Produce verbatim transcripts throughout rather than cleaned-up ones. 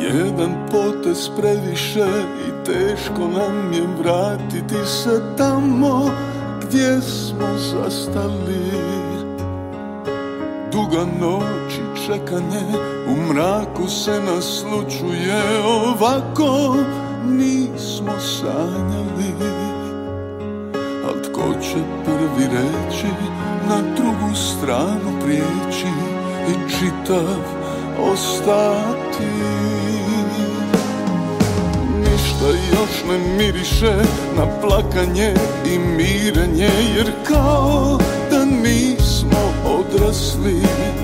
Jedan potez previše i teško nam je vratiti se tamo gdje smo zastali. Duga noć i čekanje, u mraku se naslučuje, ovako nismo sanjali. Al tko će prvi reći, na drugu stranu prijeći i čitav ostati? Ništa još ne miriše na plakanje i mirenje, jer kao da nismo odrasli.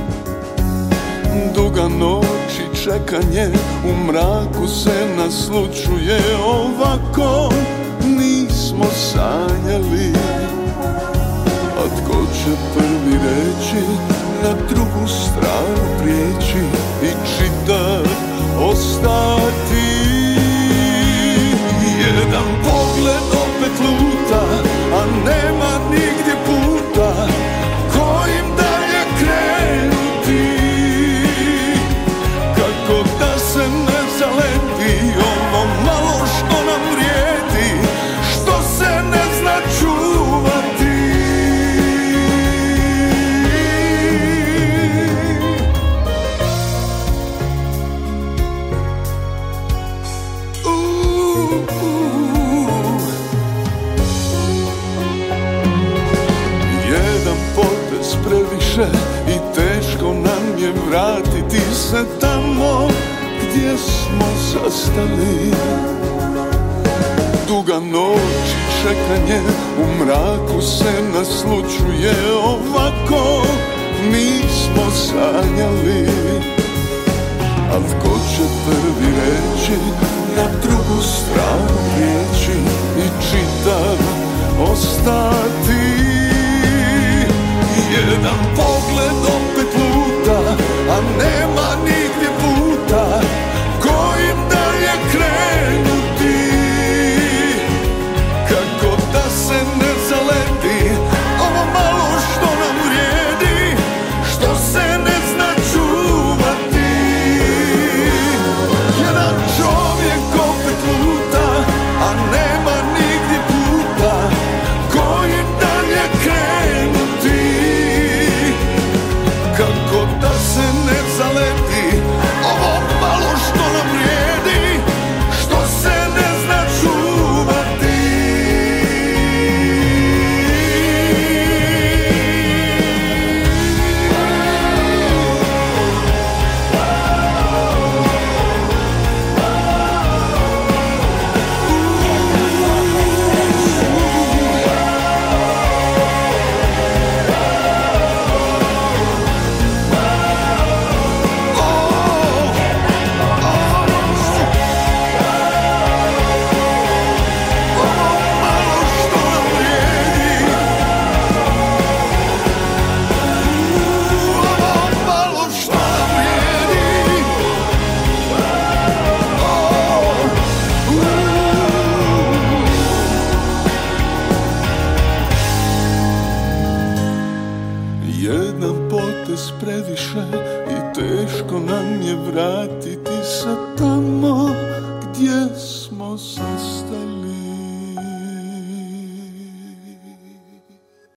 Duga noć i čekanje, u mraku se naslučuje, ovako nismo sanjali. A tko će prvi reći, na drugu stranu prijeći i čitav ostati? Jedan pogled opet luta, a nema nigdje puta kojim dalje krenuti. Kako da se ne zaleti ovo malo što nam vrijedi, što se ne zna čuvati. Previše i teško nam je vratiti se tamo gdje smo zastali. Duga noć i čekanje, u mraku se naslučuje, ovako nismo sanjali. Al tko će prvi reći, na drugu stranu prijeći i čitav ostati? Jedan pogled opet luta, a nema nigdje puta kojim dalje krenuti. Kako da se ne zaleti ovo malo što nam vrijedi, što se ne zna čuvati. Jedan čovjek opet luta, a nema nigdje puta kojim dalje krenuti. Kako da se ne zaleti ovo malo što nam vrijedi, što se ne zna čuvati. Jedan potez previše i teško nam je vratiti se tamo gdje smo zastali.